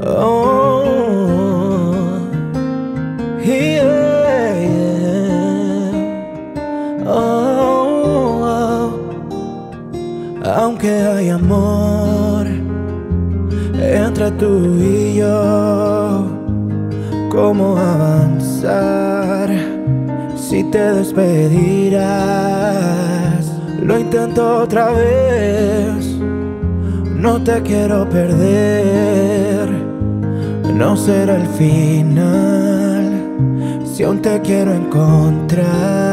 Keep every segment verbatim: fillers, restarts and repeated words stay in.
Oh, yeah, yeah. Oh, oh. Aunque hay amor entre tú y yo, ¿cómo avanzar si te despedirás? Lo intento otra vez, no te quiero perder. No será el final si aún te quiero encontrar.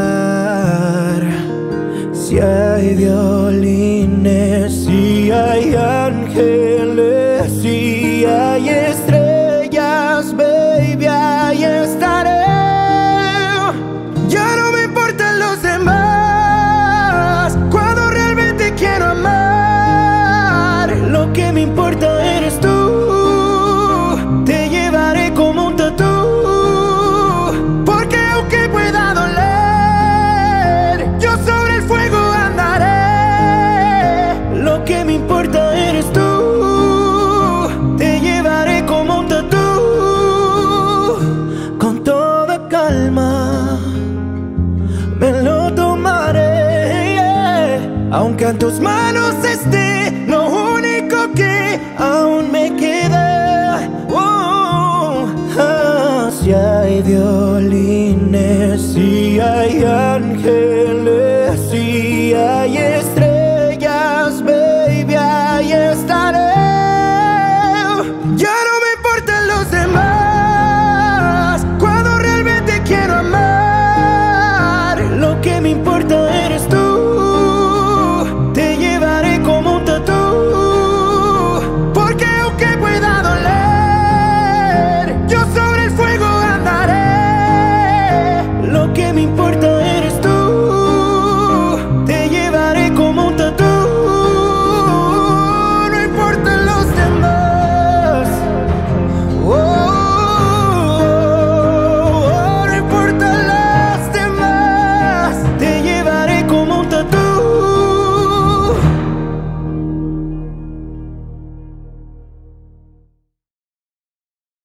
Si hay violines, si hay ángeles, si hay estrellas, baby, ahí estaré. Ya no me importan los demás cuando realmente quiero amar. Lo que me importa eres tú. Te llevaré como un tatú, porque aunque pueda doler, yo sobre el fuego andaré. Lo que me importa eres tú. Te llevaré como un tatú. Con toda calma me lo tomaré, yeah. Aunque en tus manos esté lo único que aún me queda. Oh, ah, si hay violines, si hay ángeles, si hay estrellas, baby, ahí estaré. Ya no me importan los demás cuando realmente quiero amar. Lo que me importa eres tú. Te llevaré como un tatú, porque aunque pueda doler, yo sobre el fuego andaré. Lo que me importa